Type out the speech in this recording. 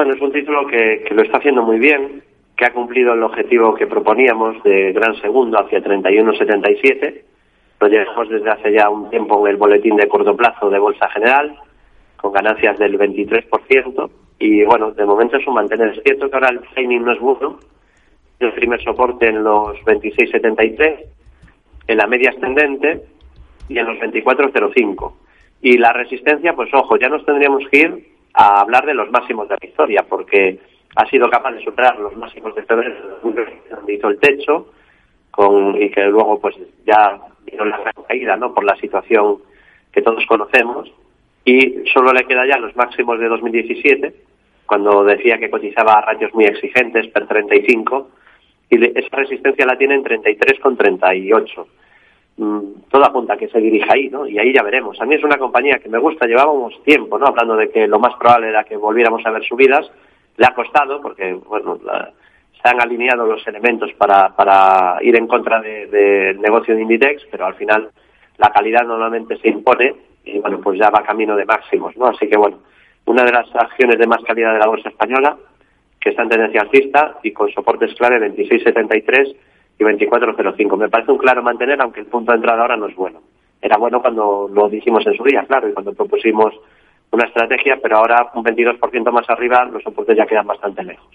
Bueno, es un título que lo está haciendo muy bien, que ha cumplido el objetivo que proponíamos de gran segundo hacia 31,77. Lo llevamos desde hace ya un tiempo en el boletín de corto plazo de Bolsa General, con ganancias del 23%. Y bueno, de momento es un mantener. Es cierto que ahora el timing no es bueno. El primer soporte en los 26,73, en la media ascendente y en los 24,05. Y la resistencia, pues ojo, ya nos tendríamos que ir a hablar de los máximos de la historia, porque ha sido capaz de superar los máximos de febrero, donde hizo el techo, y que luego pues ya vino la gran caída, ¿no?, por la situación que todos conocemos, y solo le queda ya los máximos de 2017, cuando decía que cotizaba a ratios muy exigentes, per 35, y esa resistencia la tiene en 33,38. Todo apunta a que se dirija ahí, ¿no? Y ahí ya veremos. A mí es una compañía que me gusta, llevábamos tiempo, ¿no?, hablando de que lo más probable era que volviéramos a ver subidas. Le ha costado, porque, bueno, se han alineado los elementos para ir en contra del negocio de Inditex, pero al final la calidad normalmente se impone y, bueno, pues ya va camino de máximos, ¿no? Así que, bueno, una de las acciones de más calidad de la bolsa española, que está en tendencia alcista y con soportes clave 26,73 y 24,05. Me parece un claro mantener, aunque el punto de entrada ahora no es bueno. Era bueno cuando lo dijimos en su día, claro, y cuando propusimos una estrategia, pero ahora un 22% más arriba los soportes ya quedan bastante lejos.